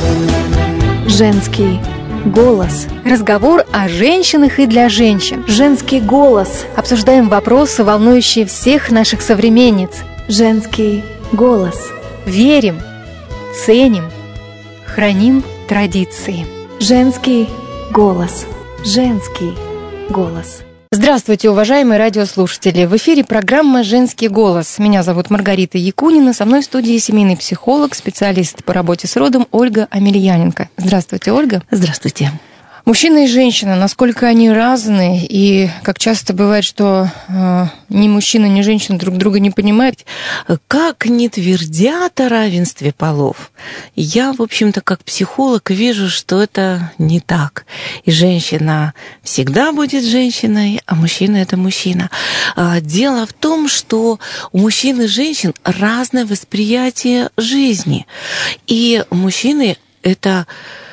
Женский голос. Разговор о женщинах и для женщин. Женский голос. Обсуждаем вопросы, волнующие всех наших современниц. Женский голос. Верим, ценим, храним традиции. Женский голос. Женский голос. Здравствуйте, уважаемые радиослушатели! В эфире программа «Женский голос». Меня зовут Маргарита Якунина. Со мной в студии семейный психолог, специалист по работе с родом Ольга Амельяненко. Здравствуйте, Ольга. Здравствуйте. Мужчина и женщина, насколько они разные, и как часто бывает, что ни мужчина, ни женщина друг друга не понимают. Как не твердят о равенстве полов, я, в общем-то, как психолог вижу, что это не так. И женщина всегда будет женщиной, а мужчина – это мужчина. Дело в том, что у мужчин и женщин разное восприятие жизни. И мужчины – это...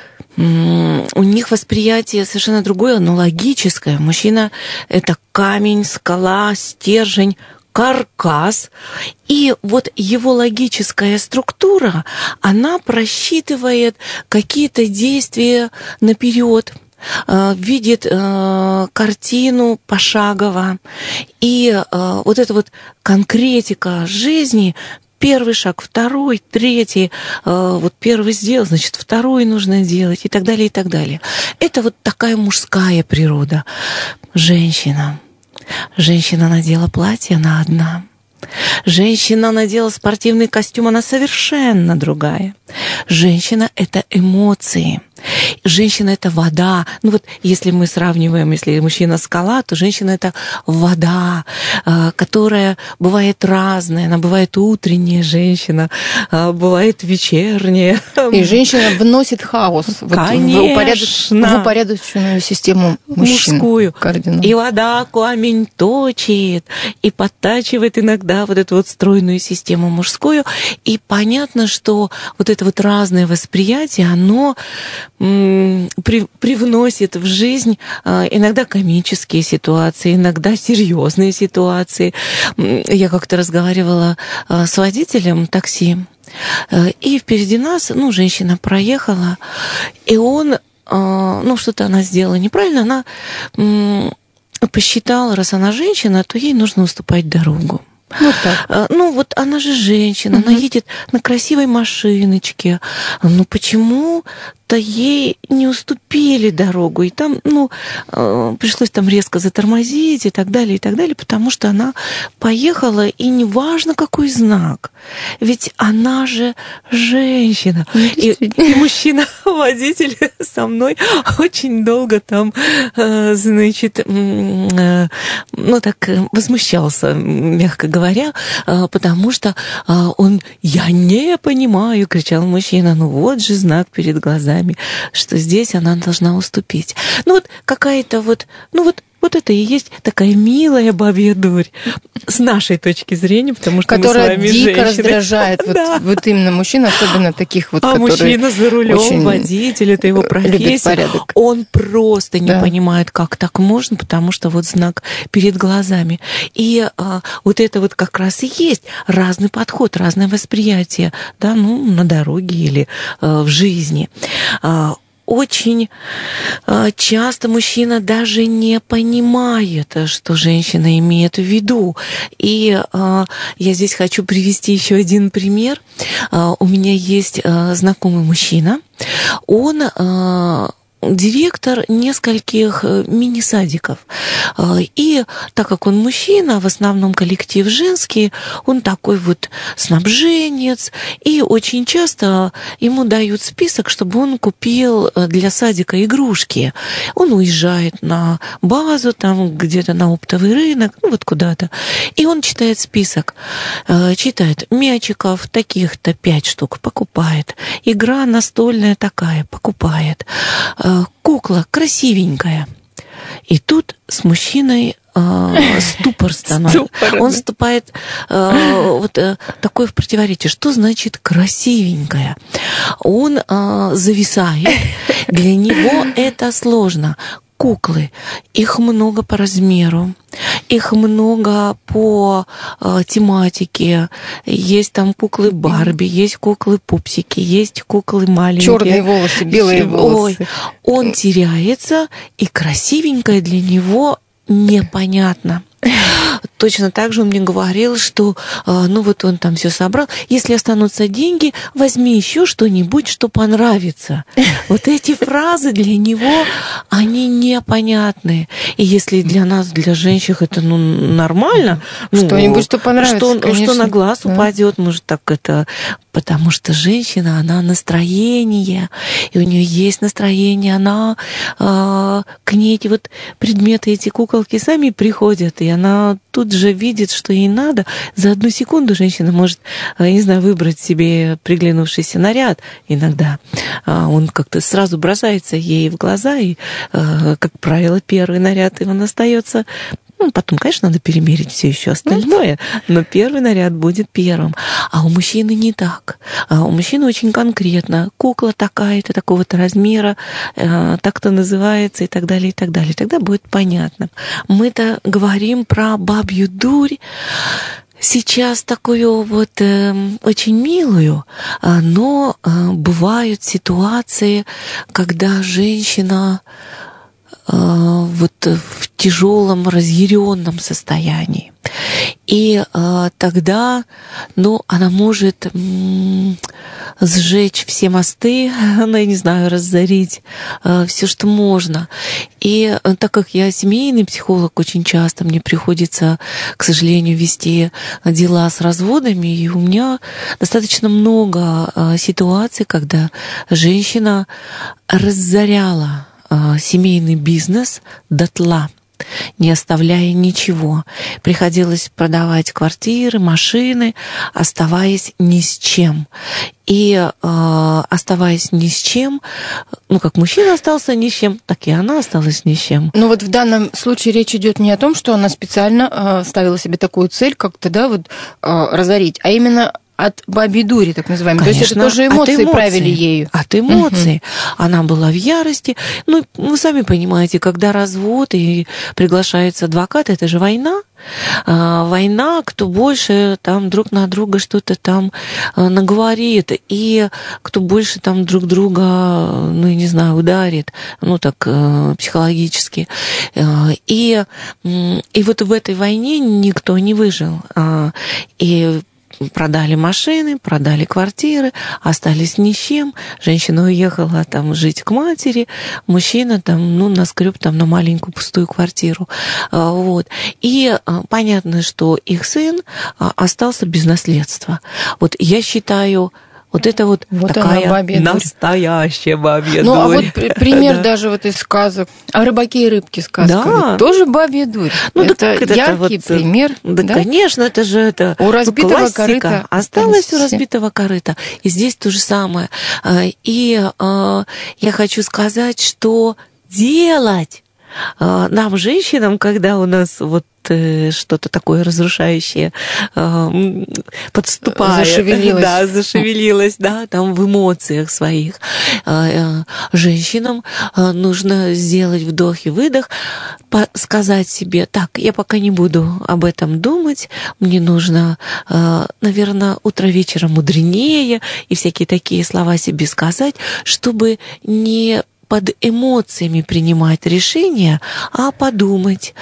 у них восприятие совершенно другое, но логическое. Мужчина – это камень, скала, стержень, каркас. И вот его логическая структура, она просчитывает какие-то действия наперед, видит картину пошагово. И вот эта вот конкретика жизни – первый шаг, второй, третий, вот первый сделал, значит, второй нужно делать и так далее, и так далее. Это вот такая мужская природа. Женщина надела платье, она одна. Женщина надела спортивный костюм, она совершенно другая. Женщина – это эмоции. Женщина – это вода. Ну вот если мы сравниваем, если мужчина – скала, то женщина – это вода, которая бывает разная. Она бывает утренняя женщина, бывает вечерняя. И женщина вносит хаос в упорядоченную систему мужчин. Мужскую. Кардинально. И вода камень точит, и подтачивает иногда вот эту вот стройную систему мужскую. И понятно, что вот это вот разное восприятие, оно привносит в жизнь иногда комические ситуации, иногда серьезные ситуации. Я как-то разговаривала с водителем такси, и впереди нас, женщина проехала, и он, что-то она сделала неправильно, она посчитала, раз она женщина, то ей нужно уступать дорогу. Вот так. Вот она же женщина, она едет на красивой машиночке. Почему-то ей не уступили дорогу. И там, пришлось там резко затормозить и так далее, потому что она поехала, и неважно, какой знак. Ведь она же женщина. И мужчина, водитель со мной очень долго там, возмущался, мягко говоря, потому что «я не понимаю», кричал мужчина, вот же знак перед глазами, что здесь она должна уступить. Какая-то вот это и есть такая милая бабья дурь с нашей точки зрения, потому что которая мы с вами дико женщины. раздражает вот именно мужчин, особенно таких вот, которые мужчина за рулем, водитель, это его профессия. Он просто не понимает, как так можно, потому что вот знак перед глазами. И вот это вот как раз и есть разный подход, разное восприятие, на дороге или в жизни. Очень часто мужчина даже не понимает, что женщина имеет в виду. И я здесь хочу привести еще один пример. У меня есть знакомый мужчина. Он директор нескольких мини-садиков. И так как он мужчина, в основном коллектив женский, он такой вот снабженец, и очень часто ему дают список, чтобы он купил для садика игрушки. Он уезжает на базу, там где-то на оптовый рынок, куда-то, и он читает список, читает мячиков, таких-то 5 штук, покупает. Игра настольная такая, покупает. Кукла красивенькая. И тут с мужчиной ступор становится. Он вступает такое в противоречие. Что значит красивенькая? Он зависает. Для него это сложно. Куклы, их много по размеру. Их много по тематике. Есть там куклы Барби, есть куклы Пупсики, есть куклы маленькие. Черные волосы, белые волосы. Ой, он теряется, и красивенькое для него непонятно. Точно так же он мне говорил, что ну вот он там все собрал. Если останутся деньги, возьми еще что-нибудь, что понравится. Вот эти фразы для него, они непонятные. И если для нас, для женщин, это нормально, что-нибудь, что понравится, что на глаз упадет, может так это... Потому что женщина, она настроение, и у нее есть настроение, она к ней эти вот предметы, эти куколки сами приходят, и она тут же видит, что ей надо. За одну секунду женщина может, не знаю, выбрать себе приглянувшийся наряд иногда. Он как-то сразу бросается ей в глаза, и, как правило, первый наряд, и он остается. Потом, конечно, надо перемерить все еще остальное, но первый наряд будет первым. А у мужчины не так. У мужчины очень конкретно. Кукла такая-то, такого-то размера, так-то называется и так далее, и так далее. Тогда будет понятно. Мы-то говорим про бабью дурь. Сейчас такую вот очень милую, но бывают ситуации, когда женщина вот в тяжелом, разъяренном состоянии. И тогда, она может сжечь все мосты, я не знаю, разорить все, что можно. И так как я семейный психолог, очень часто мне приходится, к сожалению, вести дела с разводами, и у меня достаточно много ситуаций, когда женщина разоряла семейный бизнес дотла, не оставляя ничего. Приходилось продавать квартиры, машины, оставаясь ни с чем. И оставаясь ни с чем, как мужчина остался ни с чем, так и она осталась ни с чем. Ну вот в данном случае речь идет не о том, что она специально ставила себе такую цель как-то, разорить, а именно от бабьей дури, так называемой. Конечно, то есть это тоже эмоции правили ею. От эмоций. Она была в ярости. Вы сами понимаете, когда развод и приглашается адвокат, это же война. Война, кто больше там друг на друга что-то там наговорит, и кто больше там друг друга, не знаю, ударит, психологически. И вот в этой войне никто не выжил. И продали машины, продали квартиры, остались ни с чем. Женщина уехала жить к матери, мужчина наскреб на маленькую пустую квартиру. Вот. И понятно, что их сын остался без наследства. Вот я считаю, вот это вот такая настоящая бабья дурь. А вот пример даже из сказок. О рыбаке и рыбке сказка. Да. Тоже бабья дурь. Это яркий пример. Да, конечно, это же у разбитого классика. корыта. Осталось у разбитого корыта. И здесь то же самое. И я хочу сказать, что делать нам, женщинам, когда у нас что-то такое разрушающее подступает. Зашевелилось. Да, зашевелилось, там в эмоциях своих. Женщинам нужно сделать вдох и выдох, сказать себе, так, я пока не буду об этом думать, мне нужно, наверное, утро вечера мудренее, и всякие такие слова себе сказать, чтобы не под эмоциями принимать решения, а подумать,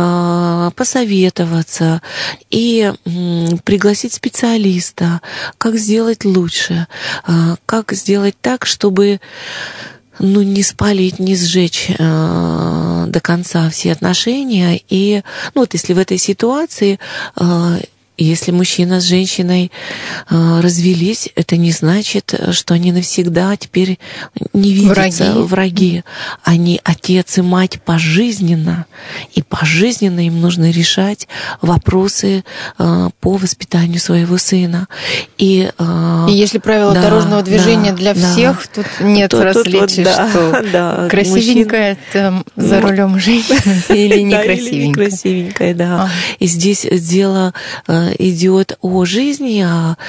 посоветоваться и пригласить специалиста, как сделать лучше, как сделать так, чтобы не спалить, не сжечь до конца все отношения. И если в этой ситуации если мужчина с женщиной развелись, это не значит, что они навсегда теперь не видятся, враги. Они отец и мать пожизненно, и пожизненно им нужно решать вопросы по воспитанию своего сына. И если правила дорожного движения для всех, тут нет различий, что красивенькая за рулем женщина или некрасивенькая. И здесь дело идет о жизни,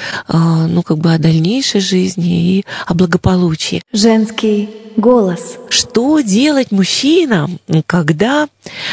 о дальнейшей жизни и о благополучии. Женский голос. Что делать мужчинам, когда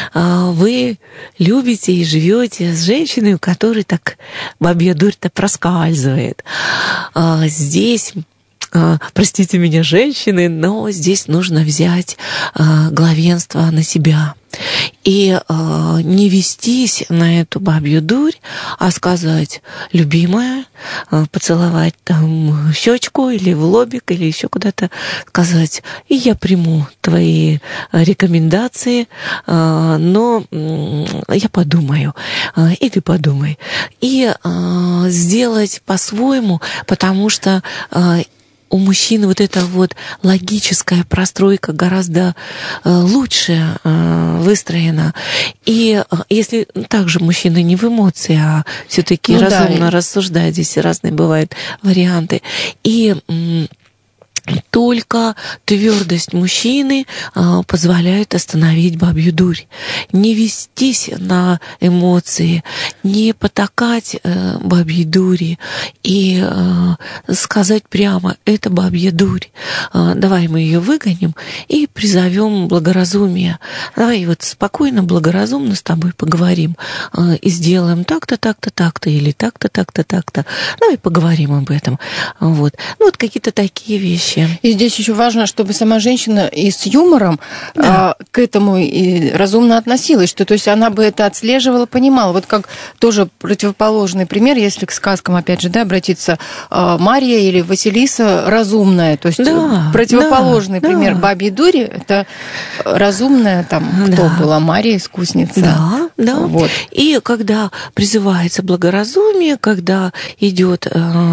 вы любите и живете с женщиной, у которой так бабья дурь-то проскальзывает? Здесь, простите меня, женщины, но здесь нужно взять главенство на себя. И не вестись на эту бабью дурь, а сказать: любимая, поцеловать там щечку или в лобик, или еще куда-то, сказать: и я приму твои рекомендации, но я подумаю, и ты подумай. И сделать по-своему, потому что у мужчины вот эта вот логическая простройка гораздо лучше выстроена. И если также мужчина не в эмоции, а все-таки разумно рассуждает, здесь разные бывают варианты. И только твердость мужчины позволяет остановить бабью дурь. Не вестись на эмоции, не потакать бабьей дури и сказать прямо: это бабья дурь. Давай мы ее выгоним и призовем благоразумие. Давай вот спокойно, благоразумно с тобой поговорим и сделаем так-то, так-то, так-то, или так-то, так-то, так-то. Давай поговорим об этом. Вот. Вот какие-то такие вещи. И здесь еще важно, чтобы сама женщина и с юмором к этому и разумно относилась, что, то есть, она бы это отслеживала, понимала. Вот как тоже противоположный пример, если к сказкам, опять же, обратиться, Марья или Василиса разумная, то есть противоположный пример бабьей дури, это разумная, там, кто была, Марья искусница. Вот. И когда призывается благоразумие, когда идет,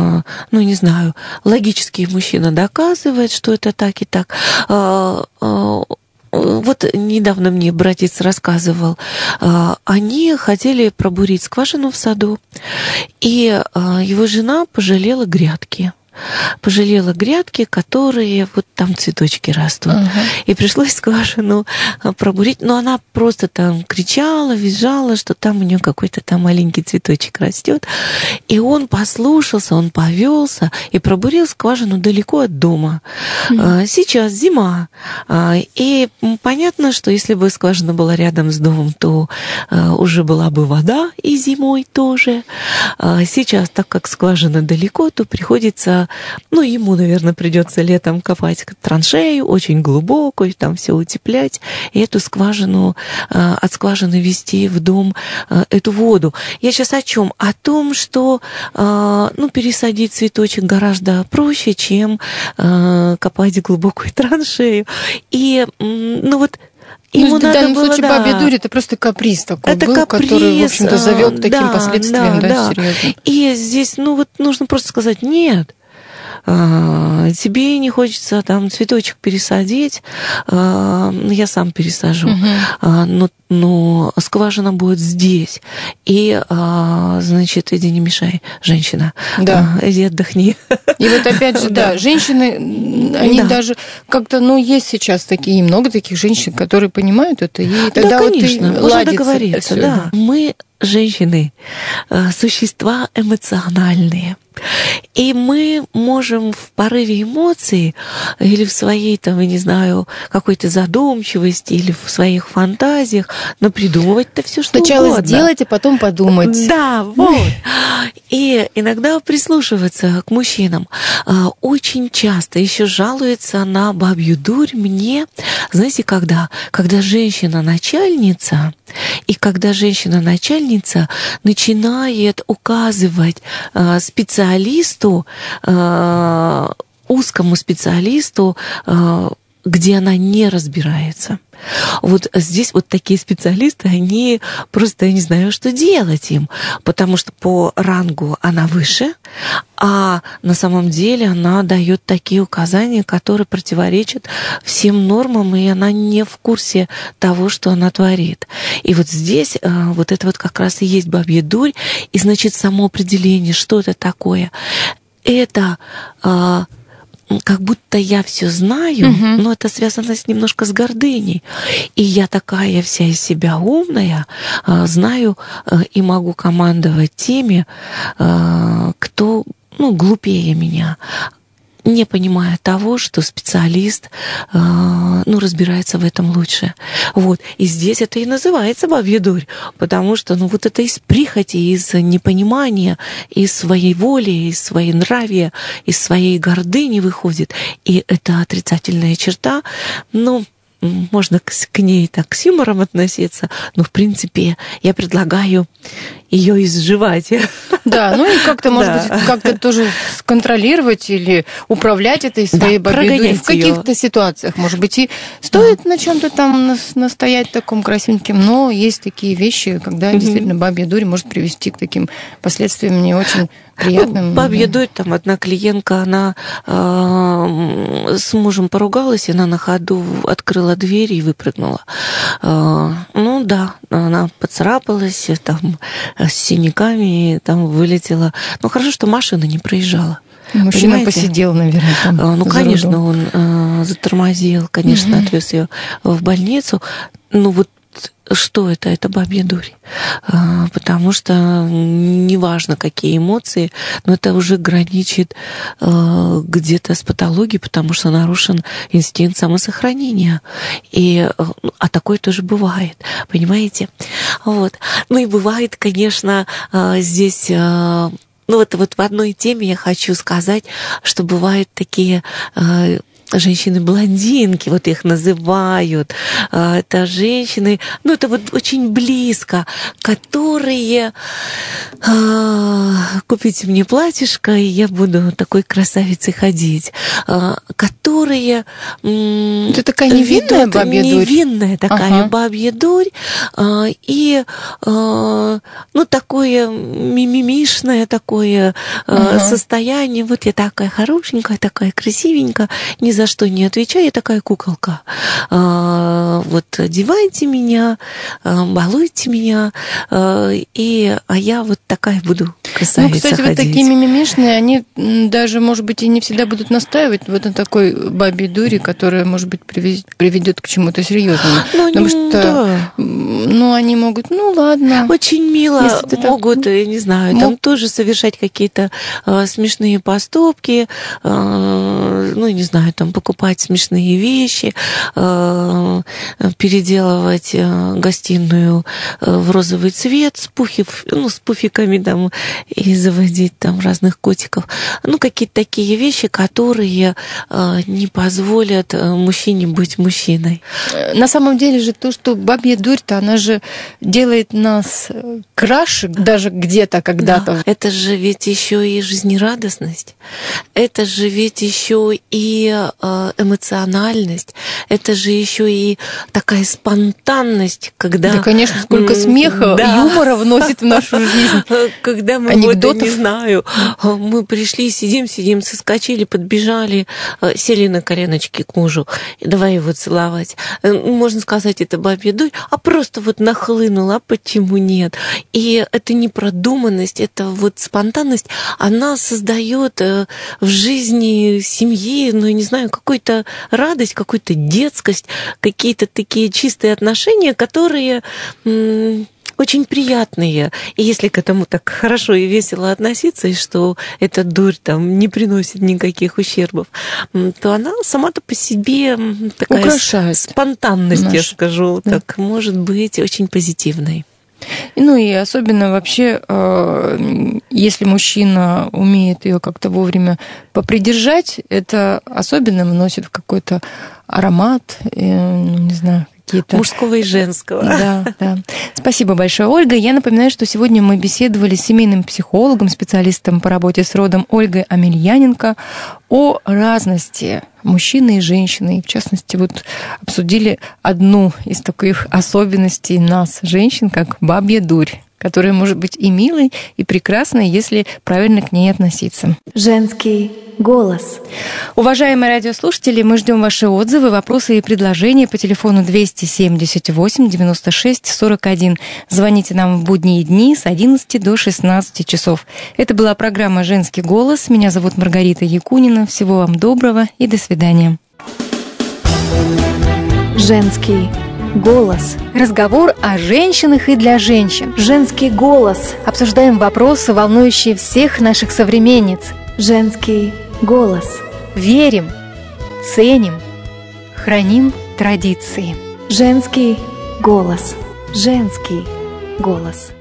логический мужчина доказывает, что это так и так. Вот недавно мне братец рассказывал, они хотели пробурить скважину в саду, и его жена пожалела грядки. Которые вот там цветочки растут. И пришлось скважину пробурить. Но она просто там кричала, визжала, что там у нее какой-то там маленький цветочек растет. И он послушался, он повелся и пробурил скважину далеко от дома. Сейчас зима. И понятно, что если бы скважина была рядом с домом, то уже была бы вода и зимой тоже. Сейчас, так как скважина далеко, то приходится, ему, наверное, придется летом копать траншею очень глубокую, там все утеплять, и эту скважину, от скважины вести в дом эту воду. Я сейчас о чем? О том, что пересадить цветочек гораздо проще, чем копать глубокую траншею. И, ему в данном случае бабья дурь — это просто каприз такой был, который, в общем-то, завел к таким последствиям, серьезно. И здесь, нужно просто сказать: нет, тебе не хочется там цветочек пересадить, я сам пересажу, но скважина будет здесь. И, значит, иди не мешай, женщина, иди отдохни. И вот опять же, женщины, они даже как-то, есть сейчас такие, много таких женщин, которые понимают это, и тогда конечно, вот и можно договориться. Мы, женщины, существа эмоциональные. И мы можем в порыве эмоций или в своей, какой-то задумчивости или в своих фантазиях, придумывать-то все что сначала угодно. Сделать, а потом подумать. Да, вот. И иногда прислушиваться к мужчинам. Очень часто еще жалуются на бабью дурь мне. Знаете, когда? Когда женщина-начальница, и когда женщина-начальница начинает указывать специалисту, узкому специалисту, где она не разбирается. Вот здесь вот такие специалисты, они просто, я не знаю, что делать им, потому что по рангу она выше, а на самом деле она дает такие указания, которые противоречат всем нормам, и она не в курсе того, что она творит. И вот здесь вот это вот как раз и есть бабья дурь, и значит само определение, что это такое. Это как будто я все знаю, но это связано немножко с гордыней. И я такая вся из себя умная, знаю и могу командовать теми, кто глупее меня, не понимая того, что специалист разбирается в этом лучше. Вот. И здесь это и называется бабья дурь, потому что вот это из прихоти, из непонимания, из своей воли, из своей нравия, из своей гордыни выходит. И это отрицательная черта, можно к ней так с юмором относиться, но, в принципе, я предлагаю ее изживать. Да, и как-то, может быть, как-то тоже контролировать или управлять этой своей бабьей дурью в каких-то ситуациях. Может быть, и стоит на чем-то там настоять таком красивеньким, но есть такие вещи, когда действительно бабья дурь может привести к таким последствиям не очень приятным. Бабья дурь, одна клиентка, она с мужем поругалась, и она на ходу открыла дверь и выпрыгнула. Она поцарапалась, с синяками, вылетела. Хорошо, что машина не проезжала. Мужчина посидел, наверное. Конечно, он затормозил, конечно, отвез ее в больницу. Что это? Это бабья дурь. Потому что неважно, какие эмоции, но это уже граничит где-то с патологией, потому что нарушен инстинкт самосохранения. А такое тоже бывает, понимаете? Вот. И бывает, конечно, здесь... вот в одной теме я хочу сказать, что бывают такие... женщины-блондинки, их называют. Это женщины, это очень близко, которые купите мне платьишко, и я буду такой красавицей ходить. Которые... Это такая невинная бабья дурь? Невинная такая бабья дурь. И такое мимимишное такое состояние. Я такая хорошенькая, такая красивенькая, ни за что не отвечаю, я такая куколка. Одевайте меня, балуйте меня, а я такая буду красавица кстати, ходить. Такие мимимишные, они даже, может быть, и не всегда будут настаивать на такой бабьей дури, которая, может быть, приведет к чему-то серьезному. Потому что, они могут, ладно. Очень мило могут, я не знаю, там тоже совершать какие-то смешные поступки, не знаю, покупать смешные вещи, переделывать гостиную в розовый цвет с пуфиками и заводить разных котиков. Какие-то такие вещи, которые не позволят мужчине быть мужчиной. На самом деле же то, что бабья дурь-то, она же делает нас краше даже где-то, когда-то. Да. Это же ведь еще и жизнерадостность. Это же ведь еще и эмоциональность, это же еще и такая спонтанность, когда... Да, конечно, сколько смеха, юмора вносит в нашу жизнь. Когда мы, не знаю, мы пришли, сидим, соскочили, подбежали, сели на коленочки к мужу, и давай его целовать. Можно сказать, это бабья дурь, а просто нахлынула, а почему нет? И это непродуманность, это спонтанность, она создает в жизни семьи, я не знаю, какую-то радость, какую-то детскость, какие-то такие чистые отношения, которые очень приятные. И если к этому так хорошо и весело относиться, и что эта дурь не приносит никаких ущербов, то она сама-то по себе такая украшает спонтанность, я скажу, так может быть очень позитивной. И особенно вообще, если мужчина умеет ее как-то вовремя попридержать, это особенно вносит в какой-то аромат, не знаю, какие-то... Мужского и женского. Да. Спасибо большое, Ольга. Я напоминаю, что сегодня мы беседовали с семейным психологом, специалистом по работе с родом Ольгой Амельяненко о разности мужчины и женщины. И, в частности, обсудили одну из таких особенностей нас, женщин, как бабья дурь, которая может быть и милой, и прекрасной, если правильно к ней относиться. Женский голос. Уважаемые радиослушатели, мы ждем ваши отзывы, вопросы и предложения по телефону 278 96 41. Звоните нам в будние дни с 11 до 16 часов. Это была программа «Женский голос». Меня зовут Маргарита Якунина. Всего вам доброго и до свидания. Женский голос. Разговор о женщинах и для женщин. Женский голос. Обсуждаем вопросы, волнующие всех наших современниц. Женский голос. Верим, ценим, храним традиции. Женский голос. Женский голос.